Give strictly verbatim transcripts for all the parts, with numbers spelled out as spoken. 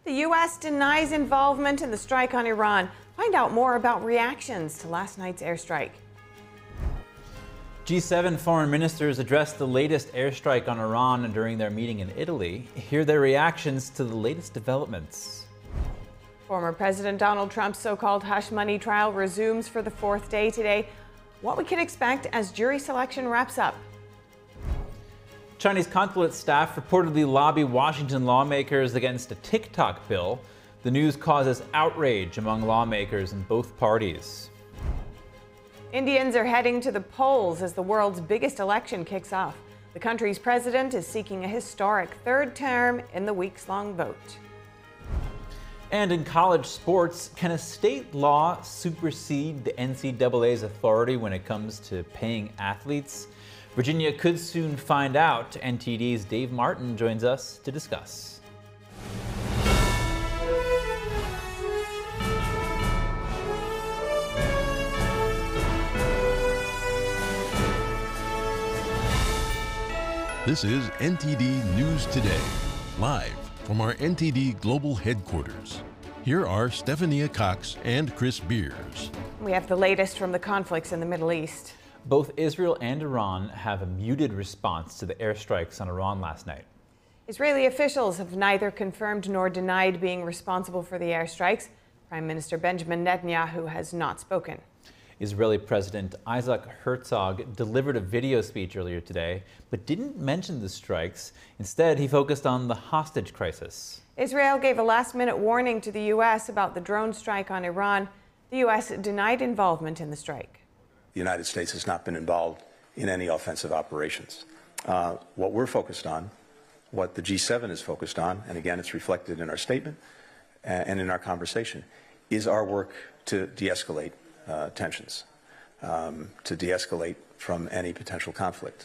The U S denies involvement in the strike on Iran. Find out more about reactions to last night's airstrike. G seven foreign ministers addressed the latest airstrike on Iran during their meeting in Italy. Hear their reactions to the latest developments. Former President Donald Trump's so-called hush money trial resumes for the fourth day today. What we can expect as jury selection wraps up. Chinese consulate staff reportedly lobby Washington lawmakers against a TikTok bill. The news causes outrage among lawmakers in both parties. Indians are heading to the polls as the world's biggest election kicks off. The country's president is seeking a historic third term in the weeks-long vote. And in college sports, can a state law supersede the N C double A's authority when it comes to paying athletes? Virginia could soon find out. N T D's Dave Martin joins us to discuss. This is N T D News Today, live from our N T D Global Headquarters. Here are Stephania Cox and Chris Beers. We have the latest from the conflicts in the Middle East. Both Israel and Iran have a muted response to the airstrikes on Iran last night. Israeli officials have neither confirmed nor denied being responsible for the airstrikes. Prime Minister Benjamin Netanyahu has not spoken. Israeli President Isaac Herzog delivered a video speech earlier today, but didn't mention the strikes. Instead, he focused on the hostage crisis. Israel gave a last-minute warning to the U S about the drone strike on Iran. The U S denied involvement in the strike. The United States has not been involved in any offensive operations. Uh, what we're focused on, what the G seven is focused on, and again, it's reflected in our statement and in our conversation, is our work to de-escalate uh, tensions, um, to de-escalate from any potential conflict.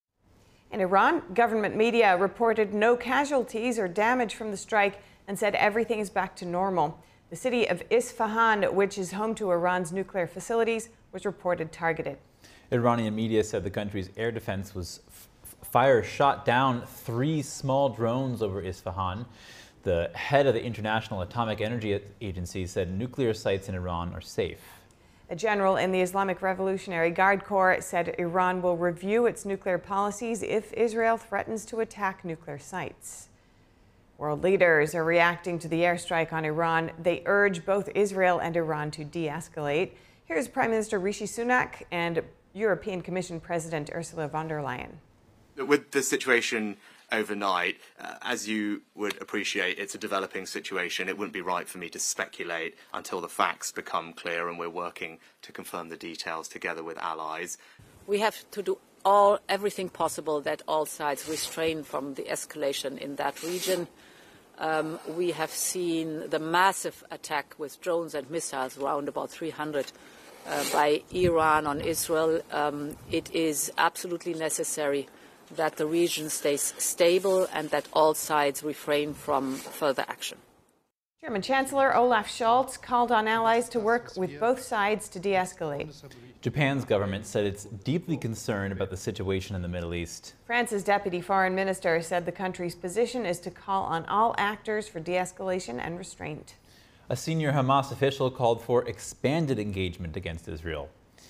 In Iran, government media reported no casualties or damage from the strike and said everything is back to normal. The city of Isfahan, which is home to Iran's nuclear facilities, was reported targeted. Iranian media said the country's air defense was f fire shot down three small drones over Isfahan. The head of the International Atomic Energy Agency said nuclear sites in Iran are safe. A general in the Islamic Revolutionary Guard Corps said Iran will review its nuclear policies if Israel threatens to attack nuclear sites. World leaders are reacting to the airstrike on Iran. They urge both Israel and Iran to de-escalate. Here's Prime Minister Rishi Sunak and European Commission President Ursula von der Leyen. With the situation overnight, uh, as you would appreciate, it's a developing situation. It wouldn't be right for me to speculate until the facts become clear, and we're working to confirm the details together with allies. We have to do all everything possible that all sides refrain from the escalation in that region. Um, we have seen the massive attack with drones and missiles, around about three hundred, uh, by Iran on Israel. Um, it is absolutely necessary that the region stays stable and that all sides refrain from further action. German Chancellor Olaf Scholz called on allies to work with both sides to de-escalate. Japan's government said it's deeply concerned about the situation in the Middle East. France's deputy foreign minister said the country's position is to call on all actors for de-escalation and restraint. A senior Hamas official called for expanded engagement against Israel.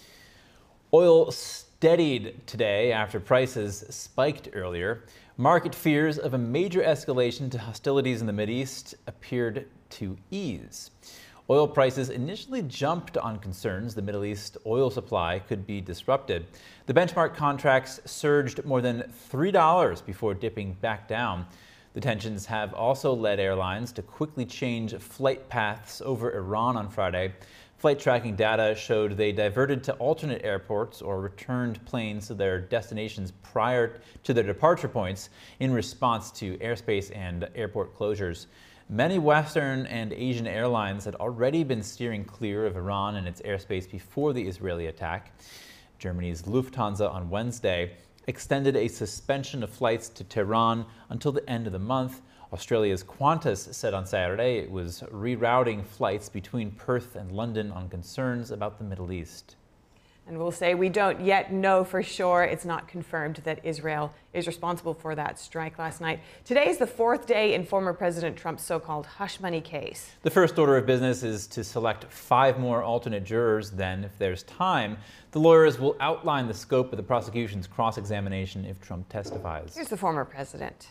Oil steadied today after prices spiked earlier. Market fears of a major escalation to hostilities in the Mideast appeared to ease. Oil prices initially jumped on concerns the Middle East oil supply could be disrupted. The benchmark contracts surged more than three dollars before dipping back down. The tensions have also led airlines to quickly change flight paths over Iran on Friday. Flight tracking data showed they diverted to alternate airports or returned planes to their destinations prior to their departure points in response to airspace and airport closures. Many Western and Asian airlines had already been steering clear of Iran and its airspace before the Israeli attack. Germany's Lufthansa on Wednesday extended a suspension of flights to Tehran until the end of the month. Australia's Qantas said on Saturday it was rerouting flights between Perth and London on concerns about the Middle East. And we'll say we don't yet know for sure. It's not confirmed that Israel is responsible for that strike last night. Today is the fourth day in former President Trump's so-called hush money case. The first order of business is to select five more alternate jurors. Then, if there's time, the lawyers will outline the scope of the prosecution's cross-examination if Trump testifies. Here's the former president.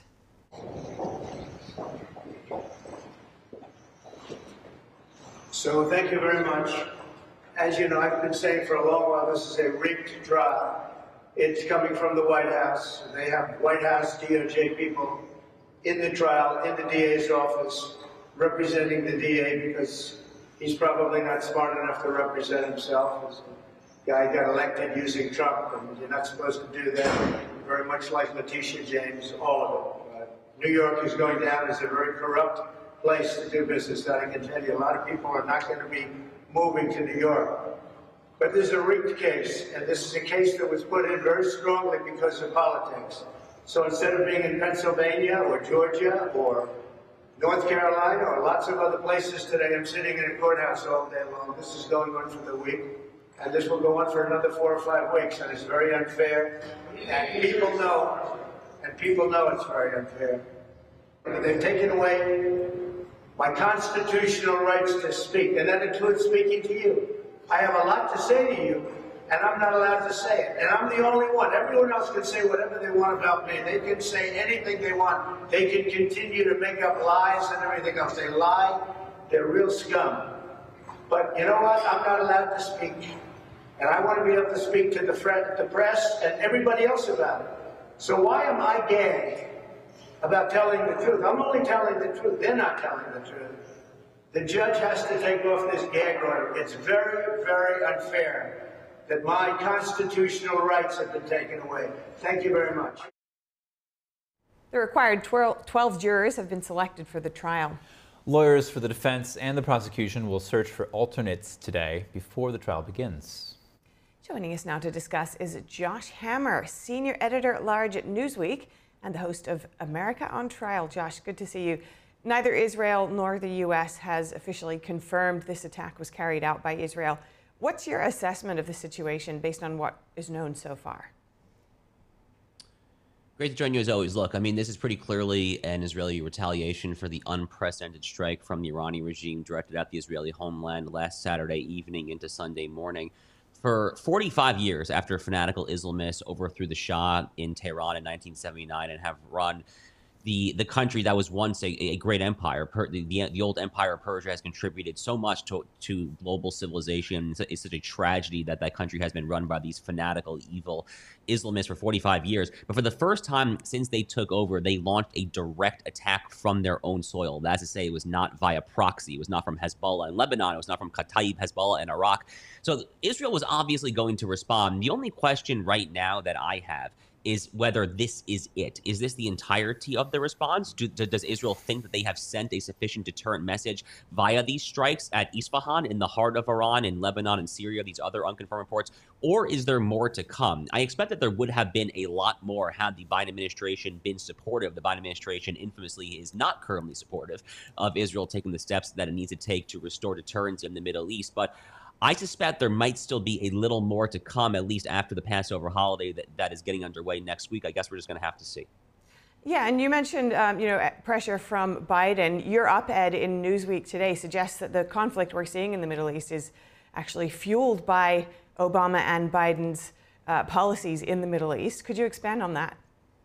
So thank you very much. As you know, I've been saying for a long while, this is a rigged trial. It's coming from the White House. They have White House D O J people in the trial, in the D A's office, representing the D A because he's probably not smart enough to represent himself. As a guy got elected using Trump, and you're not supposed to do that. Very much like Letitia James, all of it. Uh, New York is going down as a very corrupt place to do business. That I can tell you, a lot of people are not going to be moving to New York. But this is a rigged case, and this is a case that was put in very strongly because of politics. So instead of being in Pennsylvania or Georgia or North Carolina or lots of other places today, I'm sitting in a courthouse all day long. This is going on for the week, and this will go on for another four or five weeks, and it's very unfair. And people know, and people know it's very unfair. They've taken away my constitutional rights to speak, and that includes speaking to you. I have a lot to say to you, and I'm not allowed to say it. And I'm the only one. Everyone else can say whatever they want about me. They can say anything they want. They can continue to make up lies and everything else. They lie. They're real scum. But you know what? I'm not allowed to speak. And I want to be able to speak to the, the press and everybody else about it. So why am I gagged about telling the truth? I'm only telling the truth. They're not telling the truth. The judge has to take off this gag order. It's very, very unfair that my constitutional rights have been taken away. Thank you very much. The required twelve jurors have been selected for the trial. Lawyers for the defense and the prosecution will search for alternates today before the trial begins. Joining us now to discuss is Josh Hammer, senior editor-at-large at Newsweek and the host of America on Trial. Josh, good to see you. Neither Israel nor the U S has officially confirmed this attack was carried out by Israel. What's your assessment of the situation based on what is known so far? Great to join you as always. Look, I mean, this is pretty clearly an Israeli retaliation for the unprecedented strike from the Iranian regime directed at the Israeli homeland last Saturday evening into Sunday morning. For forty-five years after fanatical Islamists overthrew the Shah in Tehran in nineteen seventy-nine and have run the the country that was once a, a great empire, per, the, the the old empire of Persia has contributed so much to to global civilization. It's, it's such a tragedy that that country has been run by these fanatical, evil Islamists for forty-five years. But for the first time since they took over, they launched a direct attack from their own soil. That's to say, it was not via proxy. It was not from Hezbollah in Lebanon. It was not from Kataib Hezbollah in Iraq. So Israel was obviously going to respond. The only question right now that I have is whether this is it. Is this the entirety of the response? Do, does Israel think that they have sent a sufficient deterrent message via these strikes at Isfahan, in the heart of Iran, in Lebanon and Syria, these other unconfirmed reports? Or is there more to come? I expect that there would have been a lot more had the Biden administration been supportive. The Biden administration infamously is not currently supportive of Israel taking the steps that it needs to take to restore deterrence in the Middle East. But I suspect there might still be a little more to come, at least after the Passover holiday that, that is getting underway next week. I guess we're just going to have to see. Yeah, and you mentioned, um, you know, pressure from Biden. Your op-ed in Newsweek today suggests that the conflict we're seeing in the Middle East is actually fueled by Obama and Biden's uh, policies in the Middle East. Could you expand on that?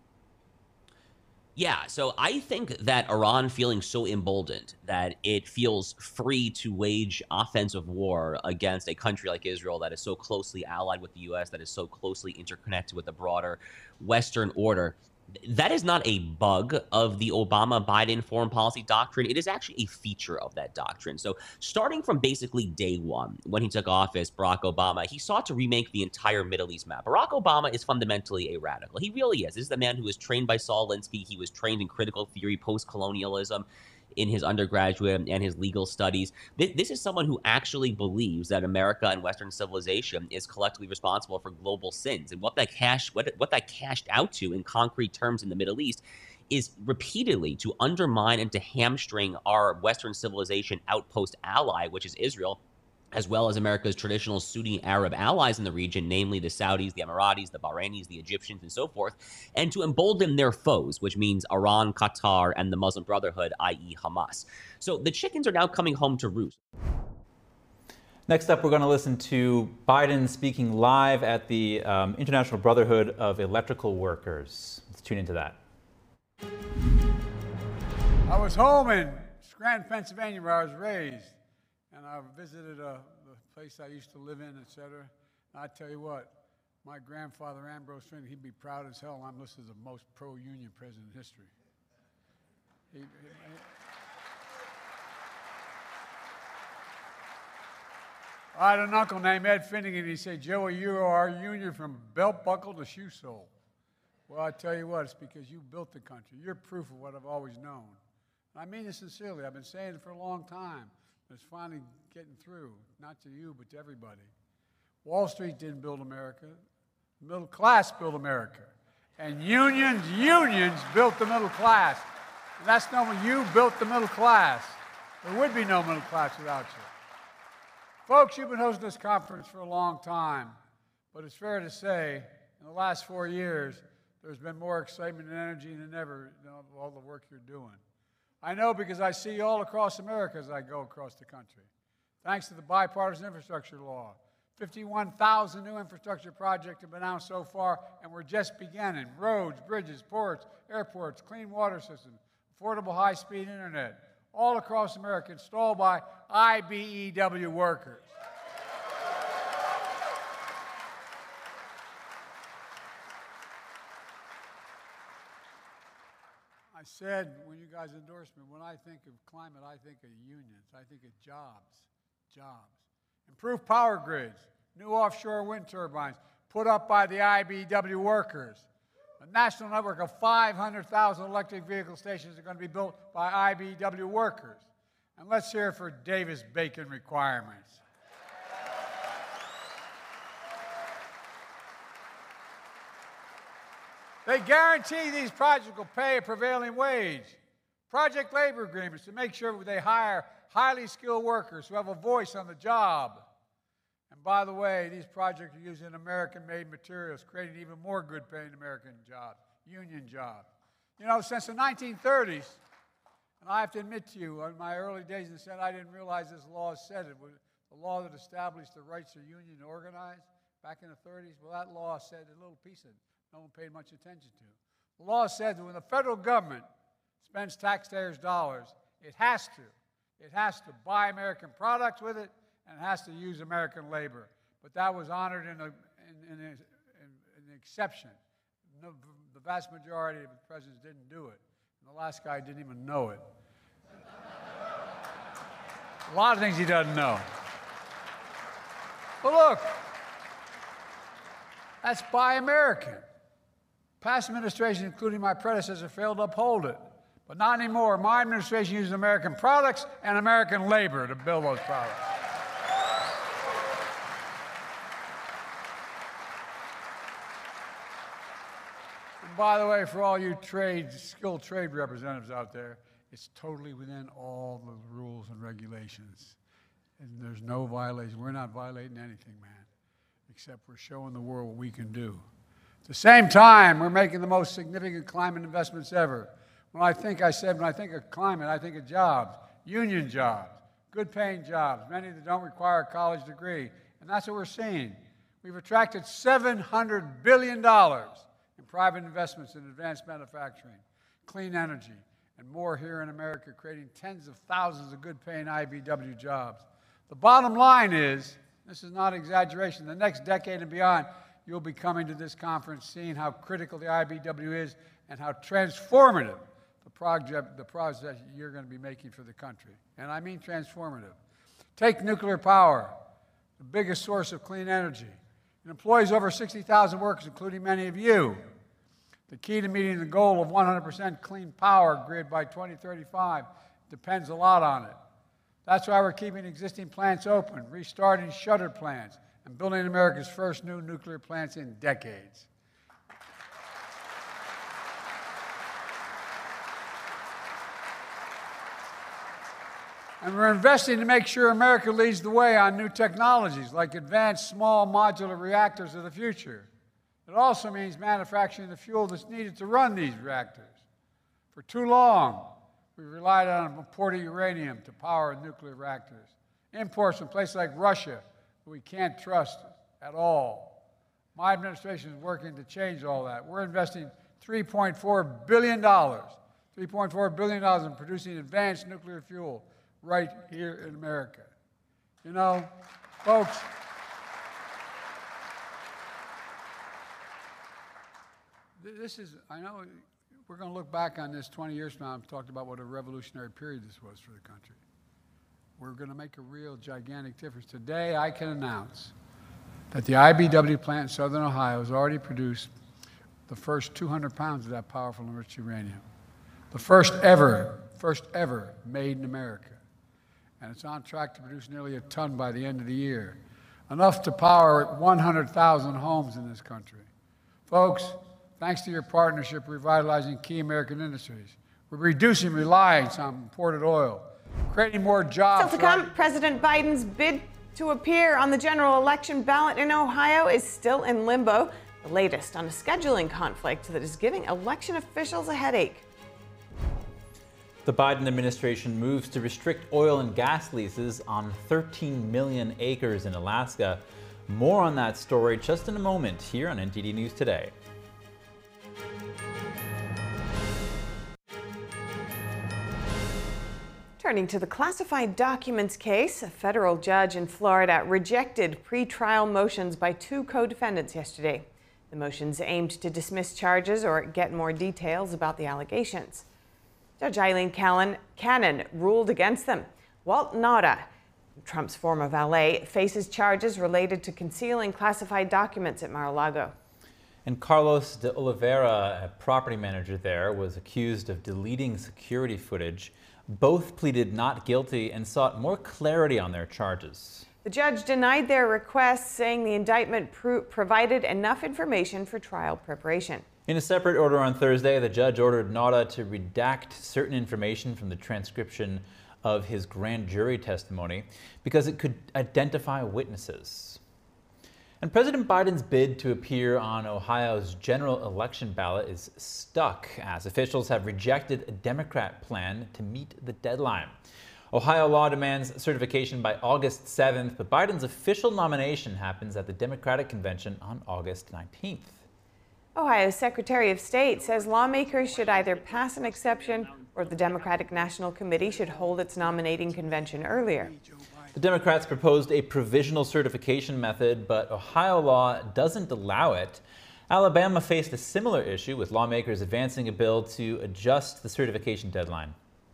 Yeah, so I think that Iran feeling so emboldened that it feels free to wage offensive war against a country like Israel that is so closely allied with the U S, that is so closely interconnected with the broader Western order. That is not a bug of the Obama-Biden foreign policy doctrine. It is actually a feature of that doctrine. So starting from basically day one, when he took office, Barack Obama, he sought to remake the entire Middle East map. Barack Obama is fundamentally a radical. He really is. This is the man who was trained by Saul Alinsky. He was trained in critical theory, post-colonialism in his undergraduate and his legal studies. This is someone who actually believes that America and Western civilization is collectively responsible for global sins. And what that cash, what, what that cashed out to in concrete terms in the Middle East is repeatedly to undermine and to hamstring our Western civilization outpost ally, which is Israel, as well as America's traditional Sunni Arab allies in the region, namely the Saudis, the Emiratis, the Bahrainis, the Egyptians, and so forth, and to embolden their foes, which means Iran, Qatar, and the Muslim Brotherhood, that is. Hamas. So the chickens are now coming home to roost. Next up, we're going to listen to Biden speaking live at the um, International Brotherhood of Electrical Workers. Let's tune into that. I was home in Scranton, Pennsylvania, where I was raised, and I visited a, the place I used to live in, et cetera. And I tell you what, my grandfather, Ambrose Finney, he'd be proud as hell I'm listed as the most pro-union president in history. He, he, I had an uncle named Ed Finnegan. He said, "Joey, you are our union from belt buckle to shoe sole." Well, I tell you what, it's because you built the country. You're proof of what I've always known. And I mean this sincerely. I've been saying it for a long time. But it's finally getting through, not to you, but to everybody. Wall Street didn't build America. The middle class built America. And unions, unions built the middle class. And that's no one. You built the middle class. There would be no middle class without you. Folks, you've been hosting this conference for a long time, but it's fair to say in the last four years, there's been more excitement and energy than ever in all the work you're doing. I know because I see you all across America as I go across the country. Thanks to the bipartisan infrastructure law, fifty-one thousand new infrastructure projects have been announced so far, and we're just beginning. Roads, bridges, ports, airports, clean water systems, affordable high-speed internet, all across America, installed by I B E W workers. I said when you guys endorsed me, when I think of climate, I think of unions. I think of jobs, jobs. Improved power grids, new offshore wind turbines put up by the I B E W workers. A national network of five hundred thousand electric vehicle stations are going to be built by I B E W workers. And let's hear it for Davis-Bacon requirements. They guarantee these projects will pay a prevailing wage. Project labor agreements to make sure they hire highly skilled workers who have a voice on the job. And by the way, these projects are using American-made materials, creating even more good-paying American jobs, union jobs. You know, since the nineteen thirties, and I have to admit to you, in my early days in the Senate, I didn't realize this law said it. Was the law that established the rights of union to organize back in the thirties. Well, that law said a little piece of it no one paid much attention to. The law said that when the federal government spends taxpayers' dollars, it has to. It has to buy American products with it, and it has to use American labor. But that was honored in, a, in, in, a, in an exception. No, the vast majority of the presidents didn't do it. And the last guy didn't even know it. A lot of things he doesn't know. But look, that's buy American. Past administrations, including my predecessor, failed to uphold it. But not anymore. My administration uses American products and American labor to build those products. And by the way, for all you trade, skilled trade representatives out there, it's totally within all the rules and regulations. And there's no violation. We're not violating anything, man, except we're showing the world what we can do. At the same time, we're making the most significant climate investments ever. When I think, I said, when I think of climate, I think of jobs, union jobs, good-paying jobs, many that don't require a college degree. And that's what we're seeing. We've attracted seven hundred billion dollars in private investments in advanced manufacturing, clean energy, and more here in America, creating tens of thousands of good-paying I B E W jobs. The bottom line is, this is not exaggeration, the next decade and beyond, you'll be coming to this conference seeing how critical the I B E W is and how transformative the project, the project you're going to be making for the country. And I mean transformative. Take nuclear power, the biggest source of clean energy. It employs over sixty thousand workers, including many of you. The key to meeting the goal of one hundred percent clean power grid by twenty thirty-five depends a lot on it. That's why we're keeping existing plants open, restarting shuttered plants, and building America's first new nuclear plants in decades. And we're investing to make sure America leads the way on new technologies like advanced small modular reactors of the future. It also means manufacturing the fuel that's needed to run these reactors. For too long, we relied on imported uranium to power nuclear reactors. Imports from places like Russia, who we can't trust at all. My administration is working to change all that. We're investing three point four billion dollars, three point four billion dollars in producing advanced nuclear fuel right here in America. You know, folks, this is, I know we're going to look back on this twenty years from now and talk about what a revolutionary period this was for the country. We're going to make a real gigantic difference. Today, I can announce that the I B W plant in Southern Ohio has already produced the first two hundred pounds of that powerful enriched uranium. The first ever, first ever made in America. And it's on track to produce nearly a ton by the end of the year. Enough to power one hundred thousand homes in this country. Folks, thanks to your partnership revitalizing key American industries, we're reducing reliance on imported oil, creating more jobs. Still to come, President Biden's bid to appear on the general election ballot in Ohio is still in limbo. The latest on a scheduling conflict that is giving election officials a headache. The Biden administration moves to restrict oil and gas leases on thirteen million acres in Alaska. More on that story just in a moment here on N T D News Today. Turning to the classified documents case, a federal judge in Florida rejected pretrial motions by two co-defendants yesterday. The motions aimed to dismiss charges or get more details about the allegations. Judge Eileen Callan, Cannon ruled against them. Walt Nauta, Trump's former valet, faces charges related to concealing classified documents at Mar-a-Lago. And Carlos de Oliveira, a property manager there, was accused of deleting security footage. Both pleaded not guilty and sought more clarity on their charges. The judge denied their request, saying the indictment pro- provided enough information for trial preparation. In a separate order on Thursday, the judge ordered Nauta to redact certain information from the transcription of his grand jury testimony because it could identify witnesses. And President Biden's bid to appear on Ohio's general election ballot is stuck as officials have rejected a Democrat plan to meet the deadline. Ohio law demands certification by August seventh, but Biden's official nomination happens at the Democratic convention on August nineteenth. Ohio's Secretary of State says lawmakers should either pass an exception or the Democratic National Committee should hold its nominating convention earlier. The Democrats proposed a provisional certification method, but Ohio law doesn't allow it. Alabama faced a similar issue with lawmakers advancing a bill to adjust the certification deadline.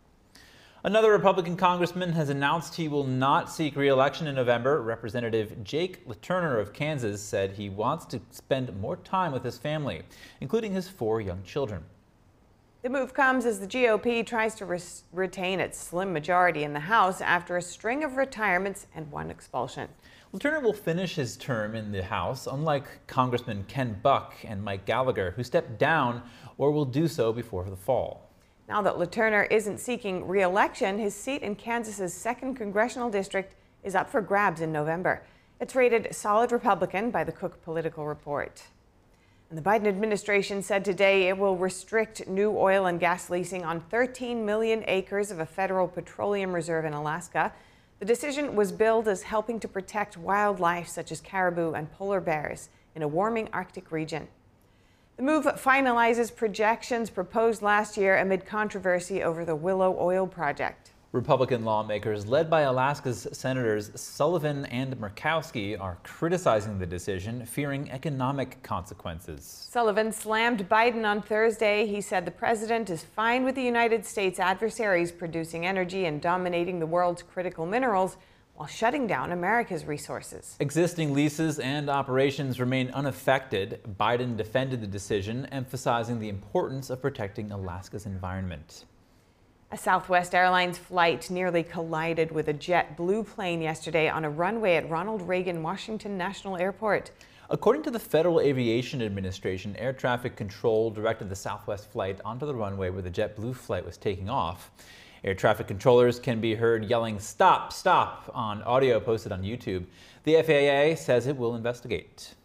Another Republican congressman has announced he will not seek re-election in November. Representative Jake LaTurner of Kansas said he wants to spend more time with his family, including his four young children. The move comes as the G O P tries to res- retain its slim majority in the House after a string of retirements and one expulsion. LaTurner will finish his term in the House, unlike Congressman Ken Buck and Mike Gallagher, who stepped down or will do so before the fall. Now that LaTurner isn't seeking re-election, his seat in Kansas's second congressional district is up for grabs in November. It's rated solid Republican by the Cook Political Report. And the Biden administration said today it will restrict new oil and gas leasing on thirteen million acres of a federal petroleum reserve in Alaska. The decision was billed as helping to protect wildlife such as caribou and polar bears in a warming Arctic region. The move finalizes projections proposed last year amid controversy over the Willow Oil project. Republican lawmakers, led by Alaska's Senators Sullivan and Murkowski, are criticizing the decision, fearing economic consequences. Sullivan slammed Biden on Thursday. He said the president is fine with the United States adversaries producing energy and dominating the world's critical minerals while shutting down America's resources. Existing leases and operations remain unaffected. Biden defended the decision, emphasizing the importance of protecting Alaska's environment. A Southwest Airlines flight nearly collided with a JetBlue plane yesterday on a runway at Ronald Reagan Washington National Airport. According to the Federal Aviation Administration, air traffic control directed the Southwest flight onto the runway where the JetBlue flight was taking off. Air traffic controllers can be heard yelling "stop, stop" on audio posted on YouTube. The F A A says it will investigate.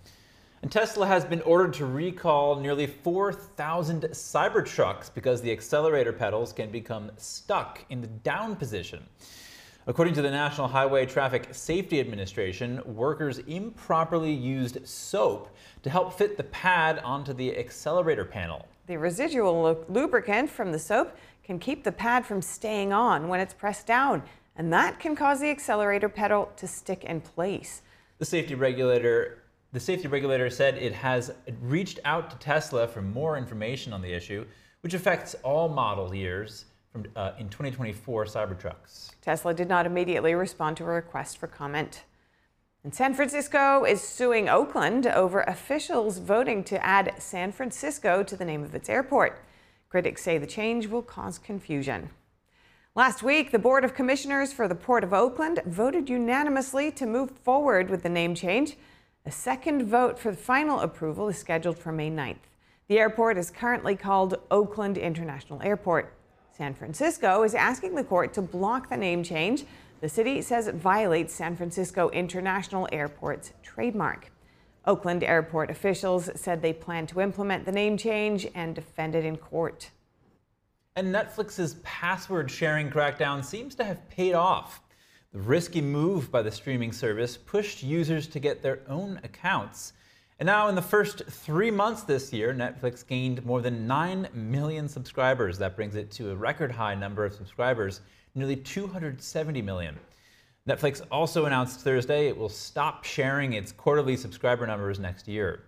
And Tesla has been ordered to recall nearly four thousand Cybertrucks because the accelerator pedals can become stuck in the down position. According to the National Highway Traffic Safety Administration, workers improperly used soap to help fit the pad onto the accelerator panel. The residual lubricant from the soap can keep the pad from staying on when it's pressed down, and that can cause the accelerator pedal to stick in place. The safety regulator, the safety regulator said it has reached out to Tesla for more information on the issue, which affects all model years from uh, in twenty twenty-four Cybertrucks. Tesla did not immediately respond to a request for comment. And San Francisco is suing Oakland over officials voting to add San Francisco to the name of its airport. Critics say the change will cause confusion. Last week, the Board of Commissioners for the Port of Oakland voted unanimously to move forward with the name change. A second vote for the final approval is scheduled for May ninth. The airport is currently called Oakland International Airport. San Francisco is asking the court to block the name change. The city says it violates San Francisco International Airport's trademark. Oakland Airport officials said they plan to implement the name change and defend it in court. And Netflix's password sharing crackdown seems to have paid off. The risky move by the streaming service pushed users to get their own accounts. And now in the first three months this year, Netflix gained more than nine million subscribers. That brings it to a record high number of subscribers, nearly two hundred seventy million. Netflix also announced Thursday it will stop sharing its quarterly subscriber numbers next year.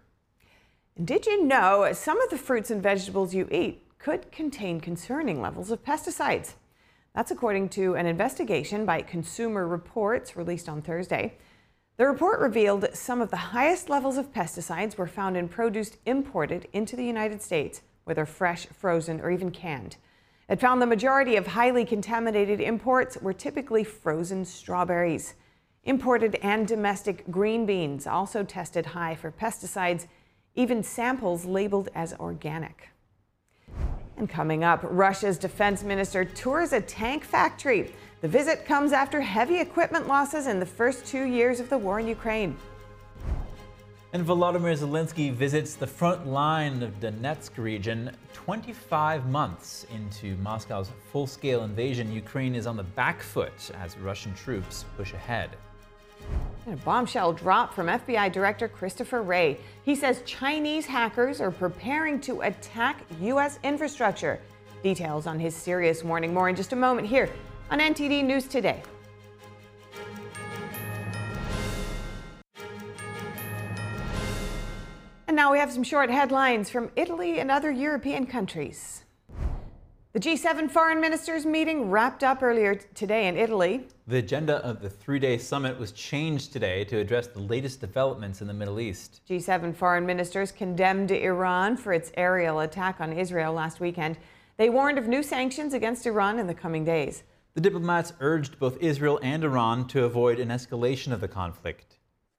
And did you know some of the fruits and vegetables you eat could contain concerning levels of pesticides? That's according to an investigation by Consumer Reports released on Thursday. The report revealed some of the highest levels of pesticides were found in produce imported into the United States, whether fresh, frozen, or even canned. It found the majority of highly contaminated imports were typically frozen strawberries. Imported and domestic green beans also tested high for pesticides, even samples labeled as organic. And coming up, Russia's defense minister tours a tank factory. The visit comes after heavy equipment losses in the first two years of the war in Ukraine. And Volodymyr Zelensky visits the front line of Donetsk region. twenty-five months into Moscow's full-scale invasion, Ukraine is on the back foot as Russian troops push ahead. And a bombshell drop from F B I Director Christopher Wray. He says Chinese hackers are preparing to attack U S infrastructure. Details on his serious warning. More in just a moment here on N T D News Today. And now we have some short headlines from Italy and other European countries. The G seven foreign ministers meeting wrapped up earlier today in Italy. The agenda of the three-day summit was changed today to address the latest developments in the Middle East. G seven foreign ministers condemned Iran for its aerial attack on Israel last weekend. They warned of new sanctions against Iran in the coming days. The diplomats urged both Israel and Iran to avoid an escalation of the conflict.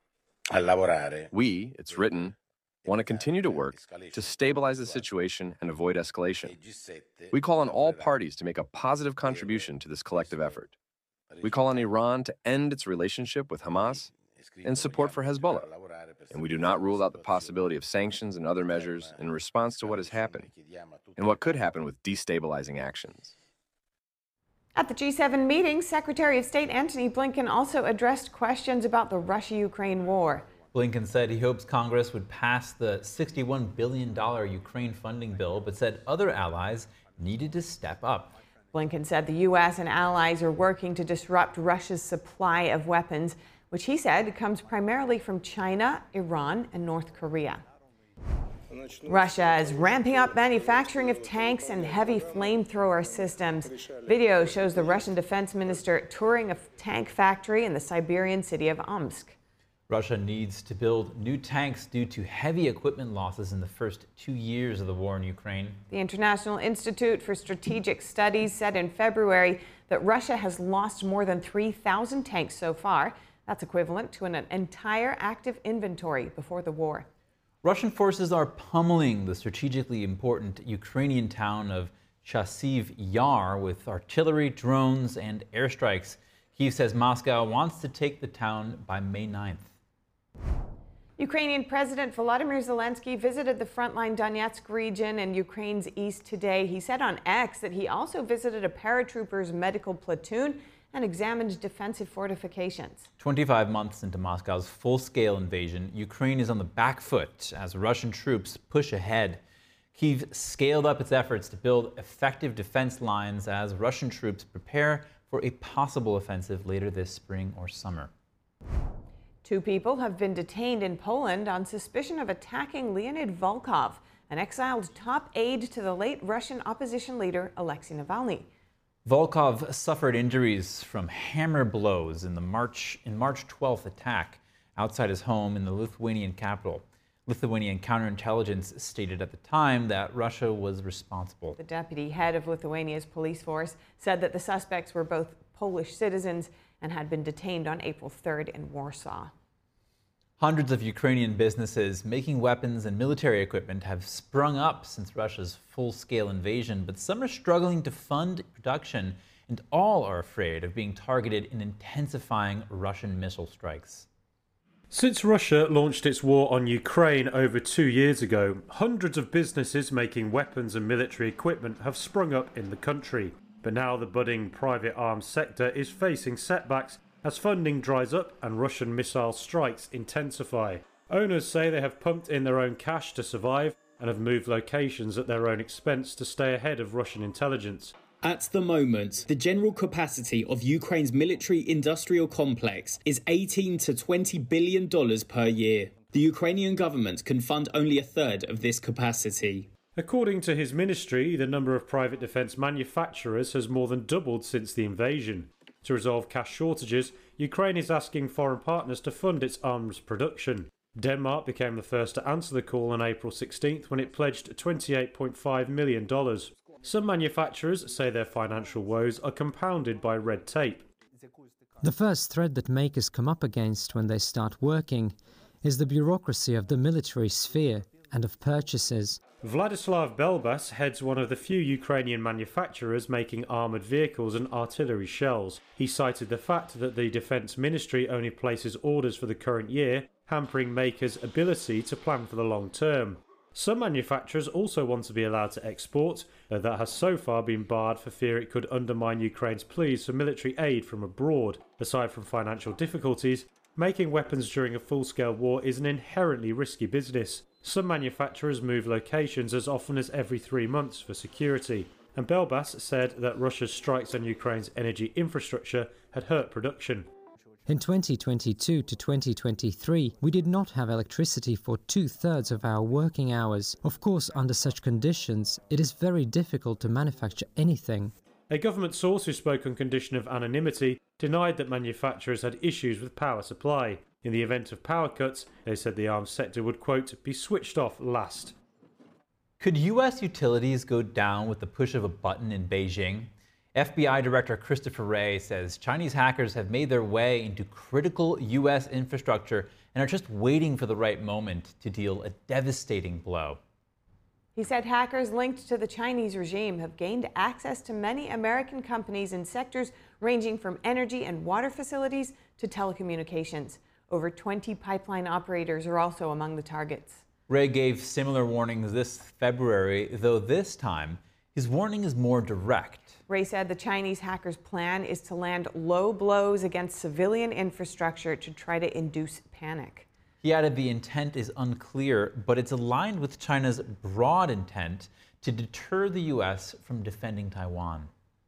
We, it's written, want to continue to work to stabilize the situation and avoid escalation. We call on all parties to make a positive contribution to this collective effort. We call on Iran to end its relationship with Hamas and support for Hezbollah. And we do not rule out the possibility of sanctions and other measures in response to what is happening and what could happen with destabilizing actions. At the G seven meeting, Secretary of State Antony Blinken also addressed questions about the Russia-Ukraine war. Blinken said he hopes Congress would pass the sixty-one billion dollars Ukraine funding bill, but said other allies needed to step up. Blinken said the U S and allies are working to disrupt Russia's supply of weapons, which he said comes primarily from China, Iran, and North Korea. Russia is ramping up manufacturing of tanks and heavy flamethrower systems. Video shows the Russian defense minister touring a tank factory in the Siberian city of Omsk. Russia needs to build new tanks due to heavy equipment losses in the first two years of the war in Ukraine. The International Institute for Strategic Studies said in February that Russia has lost more than three thousand tanks so far. That's equivalent to an entire active inventory before the war. Russian forces are pummeling the strategically important Ukrainian town of Chasiv Yar with artillery, drones, and airstrikes. Kyiv says Moscow wants to take the town by May ninth. Ukrainian President Volodymyr Zelensky visited the frontline Donetsk region in Ukraine's east today. He said on X that he also visited a paratroopers medical platoon and examined defensive fortifications. twenty-five months into Moscow's full-scale invasion, Ukraine is on the back foot as Russian troops push ahead. Kyiv scaled up its efforts to build effective defense lines as Russian troops prepare for a possible offensive later this spring or summer. Two people have been detained in Poland on suspicion of attacking Leonid Volkov, an exiled top aide to the late Russian opposition leader Alexei Navalny. Volkov suffered injuries from hammer blows in the March in March twelfth attack outside his home in the Lithuanian capital. Lithuanian counterintelligence stated at the time that Russia was responsible. The deputy head of Lithuania's police force said that the suspects were both Polish citizens and had been detained on April third in Warsaw. Hundreds of Ukrainian businesses making weapons and military equipment have sprung up since Russia's full-scale invasion, but some are struggling to fund production, and all are afraid of being targeted in intensifying Russian missile strikes. Since Russia launched its war on Ukraine over two years ago, hundreds of businesses making weapons and military equipment have sprung up in the country. But now the budding private arms sector is facing setbacks as funding dries up and Russian missile strikes intensify. Owners say they have pumped in their own cash to survive and have moved locations at their own expense to stay ahead of Russian intelligence. At the moment, the general capacity of Ukraine's military-industrial complex is eighteen to twenty billion dollars per year. The Ukrainian government can fund only a third of this capacity. According to his ministry, the number of private defence manufacturers has more than doubled since the invasion. To resolve cash shortages, Ukraine is asking foreign partners to fund its arms production. Denmark became the first to answer the call on April sixteenth when it pledged twenty-eight point five million dollars. Some manufacturers say their financial woes are compounded by red tape. The first threat that makers come up against when they start working is the bureaucracy of the military sphere and of purchases. Vladislav Belbas heads one of the few Ukrainian manufacturers making armoured vehicles and artillery shells. He cited the fact that the Defence Ministry only places orders for the current year, hampering makers' ability to plan for the long term. Some manufacturers also want to be allowed to export, though that has so far been barred for fear it could undermine Ukraine's pleas for military aid from abroad. Aside from financial difficulties, making weapons during a full-scale war is an inherently risky business. Some manufacturers move locations as often as every three months for security, and Belbas said that Russia's strikes on Ukraine's energy infrastructure had hurt production. In twenty twenty-two to twenty twenty-three, we did not have electricity for two-thirds of our working hours. Of course, under such conditions, it is very difficult to manufacture anything. A government source who spoke on condition of anonymity denied that manufacturers had issues with power supply. In the event of power cuts, they said the arms sector would, quote, be switched off last. Could U S utilities go down with the push of a button in Beijing? F B I Director Christopher Wray says Chinese hackers have made their way into critical U S infrastructure and are just waiting for the right moment to deal a devastating blow. He said hackers linked to the Chinese regime have gained access to many American companies in sectors ranging from energy and water facilities to telecommunications. Over twenty pipeline operators are also among the targets. Wray gave similar warnings this February, though this time his warning is more direct. Wray said the Chinese hackers' plan is to land low blows against civilian infrastructure to try to induce panic. He added the intent is unclear, but it's aligned with China's broad intent to deter the U S from defending Taiwan.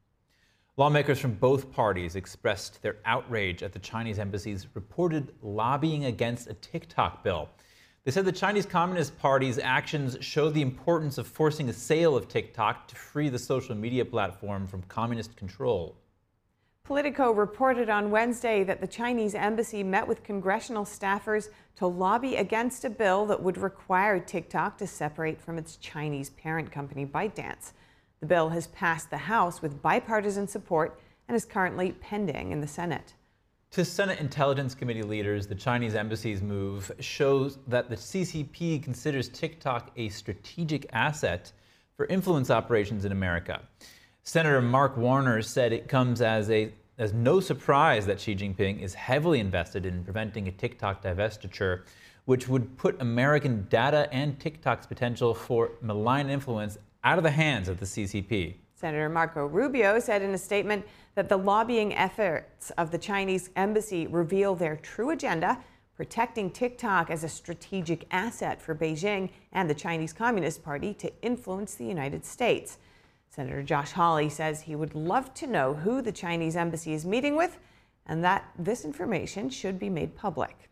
Lawmakers from both parties expressed their outrage at the Chinese embassy's reported lobbying against a TikTok bill. They said the Chinese Communist Party's actions show the importance of forcing a sale of TikTok to free the social media platform from communist control. Politico reported on Wednesday that the Chinese embassy met with congressional staffers to lobby against a bill that would require TikTok to separate from its Chinese parent company ByteDance. The bill has passed the House with bipartisan support and is currently pending in the Senate. To Senate Intelligence Committee leaders, the Chinese embassy's move shows that the C C P considers TikTok a strategic asset for influence operations in America. Senator Mark Warner said it comes as a as no surprise that Xi Jinping is heavily invested in preventing a TikTok divestiture, which would put American data and TikTok's potential for malign influence out of the hands of the C C P. Senator Marco Rubio said in a statement that the lobbying efforts of the Chinese embassy reveal their true agenda, protecting TikTok as a strategic asset for Beijing and the Chinese Communist Party to influence the United States. Senator Josh Hawley says he would love to know who the Chinese embassy is meeting with and that this information should be made public.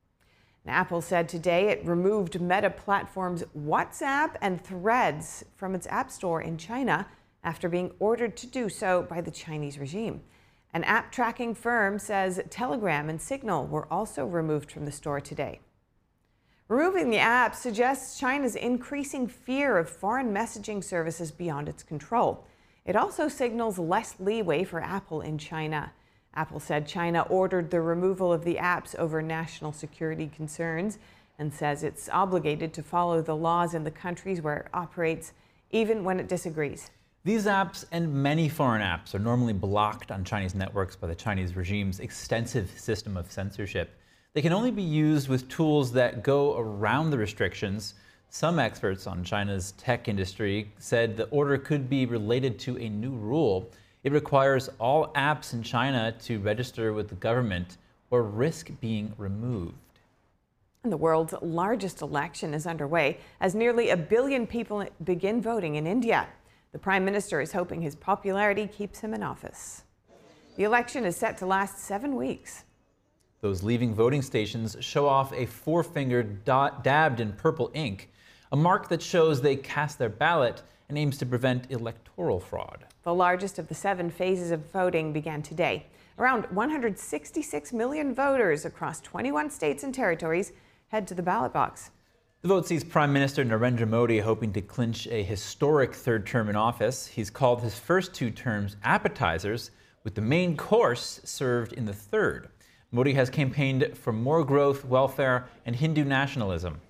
Now, Apple said today it removed Meta Platforms' WhatsApp and Threads from its App Store in China after being ordered to do so by the Chinese regime. An app tracking firm says Telegram and Signal were also removed from the store today. Removing the app suggests China's increasing fear of foreign messaging services beyond its control. It also signals less leeway for Apple in China. Apple said China ordered the removal of the apps over national security concerns and says it's obligated to follow the laws in the countries where it operates, even when it disagrees. These apps and many foreign apps are normally blocked on Chinese networks by the Chinese regime's extensive system of censorship. They can only be used with tools that go around the restrictions. Some experts on China's tech industry said the order could be related to a new rule. It requires all apps in China to register with the government or risk being removed. And the world's largest election is underway as nearly a billion people begin voting in India. The Prime Minister is hoping his popularity keeps him in office. The election is set to last seven weeks. Those leaving voting stations show off a forefinger dot dabbed in purple ink, a mark that shows they cast their ballot and aims to prevent electoral fraud. The largest of the seven phases of voting began today. Around one hundred sixty-six million voters across twenty-one states and territories head to the ballot box. The vote sees Prime Minister Narendra Modi hoping to clinch a historic third term in office. He's called his first two terms appetizers, with the main course served in the third. Modi has campaigned for more growth, welfare, and Hindu nationalism.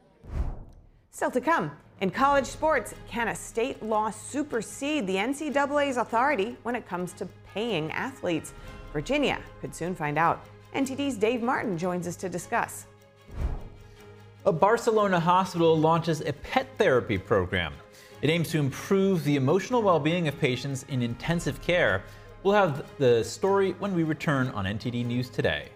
Still to come, in college sports, can a state law supersede the N C double A's authority when it comes to paying athletes? Virginia could soon find out. N T D's Dave Martin joins us to discuss. A Barcelona hospital launches a pet therapy program. It aims to improve the emotional well-being of patients in intensive care. We'll have the story when we return on N T D News Today.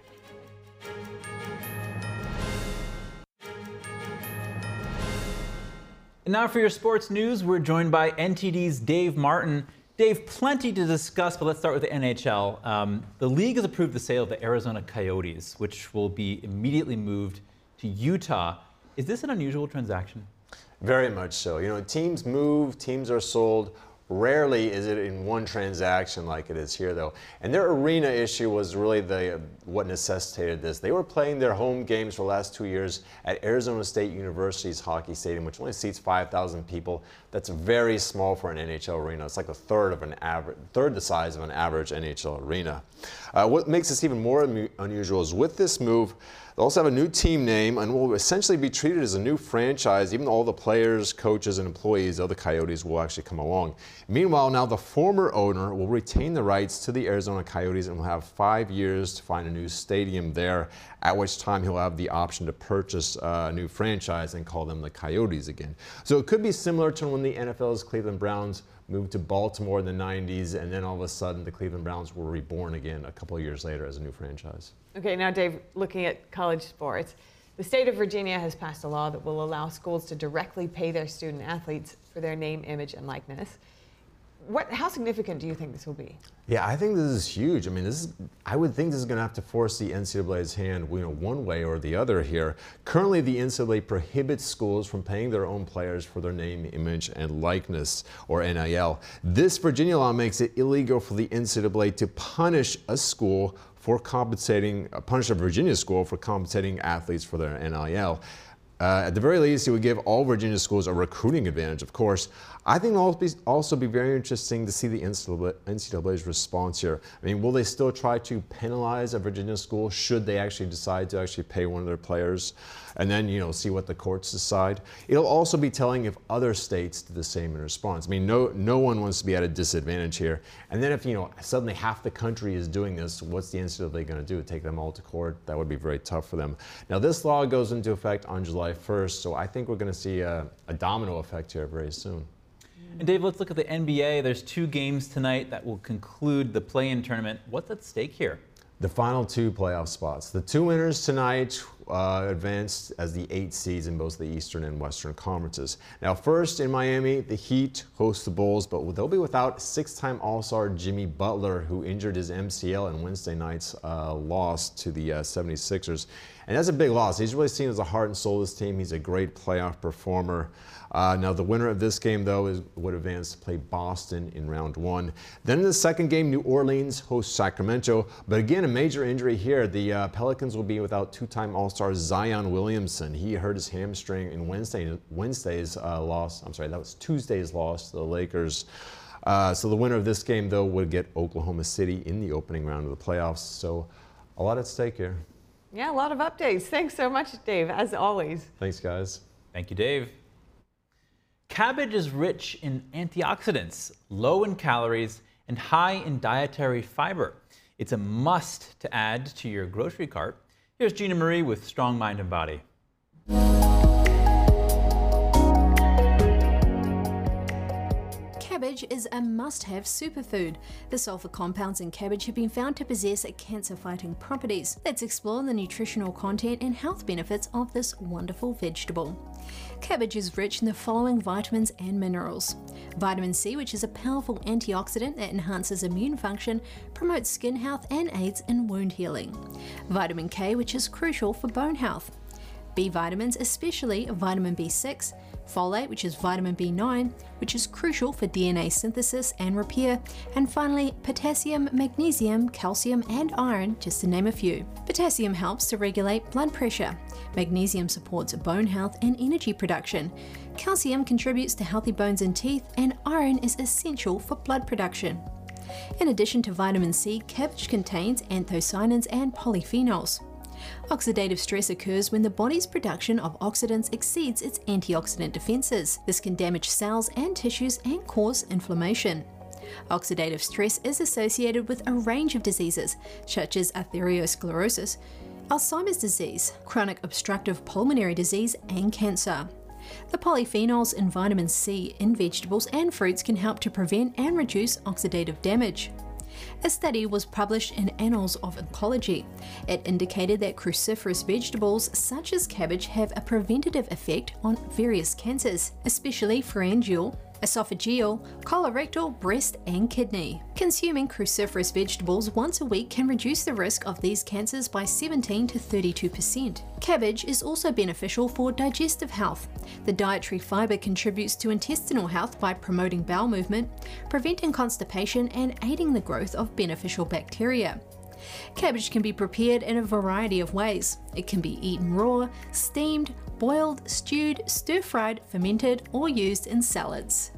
And now for your sports news, we're joined by N T D's Dave Martin. Dave, plenty to discuss, but let's start with the N H L. Um, the league has approved the sale of the Arizona Coyotes, which will be immediately moved to Utah. Is this an unusual transaction? Very much so. You know, teams move, teams are sold. Rarely is it in one transaction like it is here, though. And their arena issue was really the uh, what necessitated this. They were playing their home games for the last two years at Arizona State University's hockey stadium, which only seats five thousand people. That's very small for an N H L arena. It's like a third of an average, third the size of an average N H L arena. Uh, what makes this even more unusual is with this move, they'll also have a new team name and will essentially be treated as a new franchise. Even all the players, coaches, and employees of the Coyotes will actually come along. Meanwhile, now the former owner will retain the rights to the Arizona Coyotes and will have five years to find a new stadium there, at which time he'll have the option to purchase a new franchise and call them the Coyotes again. So it could be similar to when the N F L's Cleveland Browns moved to Baltimore in the nineties, and then all of a sudden the Cleveland Browns were reborn again a couple of years later as a new franchise. Okay, now Dave, looking at college sports, the state of Virginia has passed a law that will allow schools to directly pay their student athletes for their name, image, and likeness. What, how significant do you think this will be? Yeah, I think this is huge. I mean, this is, I would think this is going to have to force the N C double A's hand, you know, one way or the other here. Currently, the N C double A prohibits schools from paying their own players for their name, image, and likeness, or N I L. This Virginia law makes it illegal for the N C double A to punish a school for compensating, uh, punish a Virginia school for compensating athletes for their N I L. Uh, at the very least, it would give all Virginia schools a recruiting advantage, of course. I think it'll be, also be very interesting to see the N C double A's response here. I mean, will they still try to penalize a Virginia school should they actually decide to actually pay one of their players? And then, you know, see what the courts decide. It'll also be telling if other states do the same in response. I mean, no, no one wants to be at a disadvantage here. And then if, you know, suddenly half the country is doing this, what's the N C double A going to do? Take them all to court? That would be very tough for them. Now, this law goes into effect on July first, so I think we're going to see a, a domino effect here very soon. And Dave, let's look at the N B A. There's two games tonight that will conclude the play-in tournament. What's at stake here? The final two playoff spots. The two winners tonight uh, advanced as the eight seeds in both the Eastern and Western conferences. Now, first in Miami, the Heat host the Bulls, but they'll be without six-time All-Star Jimmy Butler, who injured his M C L in Wednesday night's uh, loss to the uh, seventy-sixers. And that's a big loss. He's really seen as the heart and soul of this team. He's a great playoff performer. Uh, now, the winner of this game, though, is, would advance to play Boston in round one. Then in the second game, New Orleans hosts Sacramento. But again, a major injury here. The uh, Pelicans will be without two-time All-Star Zion Williamson. He hurt his hamstring in Wednesday, Wednesday's uh, loss. I'm sorry, that was Tuesday's loss to the Lakers. Uh, so the winner of this game, though, would get Oklahoma City in the opening round of the playoffs. So a lot at stake here. Yeah, a lot of updates. Thanks so much, Dave, as always. Thanks, guys. Thank you, Dave. Cabbage is rich in antioxidants, low in calories, and high in dietary fiber. It's a must to add to your grocery cart. Here's Gina Marie with Strong Mind and Body. Cabbage is a must-have superfood. The sulfur compounds in cabbage have been found to possess cancer-fighting properties. Let's explore the nutritional content and health benefits of this wonderful vegetable. Cabbage is rich in the following vitamins and minerals. Vitamin C, which is a powerful antioxidant that enhances immune function, promotes skin health and aids in wound healing. Vitamin K, which is crucial for bone health. B vitamins, especially vitamin B six, folate, which is vitamin B nine, which is crucial for D N A synthesis and repair, and finally potassium, magnesium, calcium and iron, just to name a few. Potassium helps to regulate blood pressure. Magnesium supports bone health and energy production. Calcium contributes to healthy bones and teeth, and iron is essential for blood production. In addition to vitamin C, cabbage contains anthocyanins and polyphenols. Oxidative stress occurs when the body's production of oxidants exceeds its antioxidant defenses. This can damage cells and tissues and cause inflammation. Oxidative stress is associated with a range of diseases, such as atherosclerosis, Alzheimer's disease, chronic obstructive pulmonary disease, and cancer. The polyphenols in vitamin C in vegetables and fruits can help to prevent and reduce oxidative damage. A study was published in Annals of Oncology. It indicated that cruciferous vegetables such as cabbage have a preventative effect on various cancers, especially pharyngeal, esophageal, colorectal, breast and kidney. Consuming cruciferous vegetables once a week can reduce the risk of these cancers by seventeen to thirty-two percent. Cabbage is also beneficial for digestive health. The dietary fiber contributes to intestinal health by promoting bowel movement, preventing constipation and aiding the growth of beneficial bacteria. Cabbage can be prepared in a variety of ways. It can be eaten raw, steamed, boiled, stewed, stir-fried, fermented, or used in salads.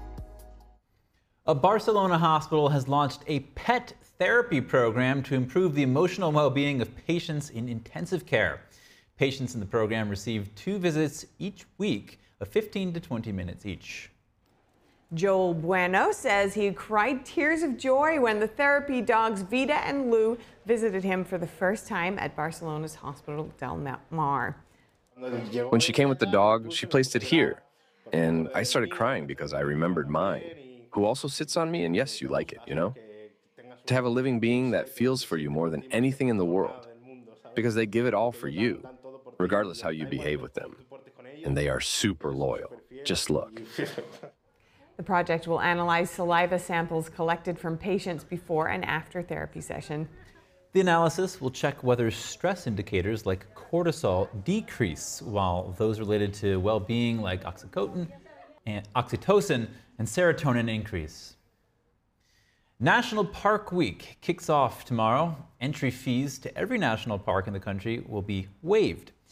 A Barcelona hospital has launched a pet therapy program to improve the emotional well-being of patients in intensive care. Patients in the program receive two visits each week of fifteen to twenty minutes each. Joel Bueno says he cried tears of joy when the therapy dogs Vita and Lou visited him for the first time at Barcelona's Hospital del Mar. When she came with the dog, she placed it here, and I started crying because I remembered mine, who also sits on me, and yes, you like it, you know? To have a living being that feels for you more than anything in the world, because they give it all for you, regardless how you behave with them. And they are super loyal. Just look. The project will analyze saliva samples collected from patients before and after therapy session. The analysis will check whether stress indicators like cortisol decrease, while those related to well-being like oxytocin and oxytocin and serotonin increase. National Park Week kicks off tomorrow. Entry fees to every national park in the country will be waived.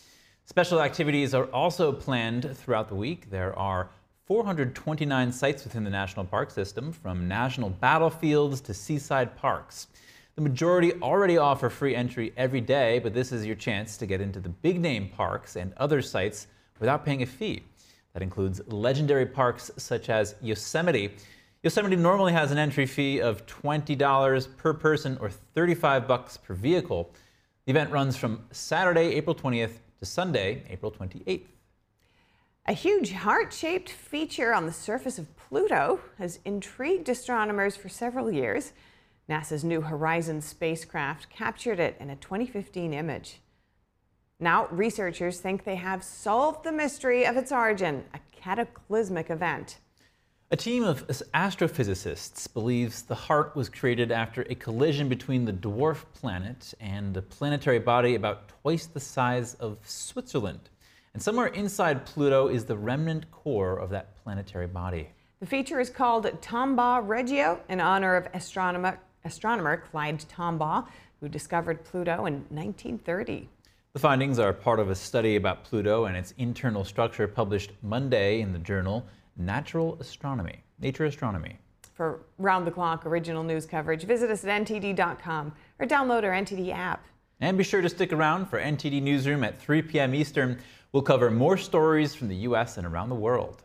Special activities are also planned throughout the week. There are four hundred twenty-nine sites within the national park system, from national battlefields to seaside parks. The majority already offer free entry every day, but this is your chance to get into the big-name parks and other sites without paying a fee. That includes legendary parks such as Yosemite. Yosemite normally has an entry fee of twenty dollars per person or thirty-five bucks per vehicle. The event runs from Saturday, April twentieth to Sunday, April twenty-eighth. A huge heart-shaped feature on the surface of Pluto has intrigued astronomers for several years. NASA's New Horizons spacecraft captured it in a twenty fifteen image. Now, researchers think they have solved the mystery of its origin, a cataclysmic event. A team of astrophysicists believes the heart was created after a collision between the dwarf planet and a planetary body about twice the size of Switzerland. And somewhere inside Pluto is the remnant core of that planetary body. The feature is called Tombaugh Regio in honor of astronomer, astronomer Clyde Tombaugh, who discovered Pluto in nineteen thirty. The findings are part of a study about Pluto and its internal structure published Monday in the journal Natural Astronomy, Nature Astronomy. For round-the-clock original news coverage, visit us at N T D dot com or download our N T D app. And be sure to stick around for N T D Newsroom at three p m Eastern. We'll cover more stories from the U S and around the world.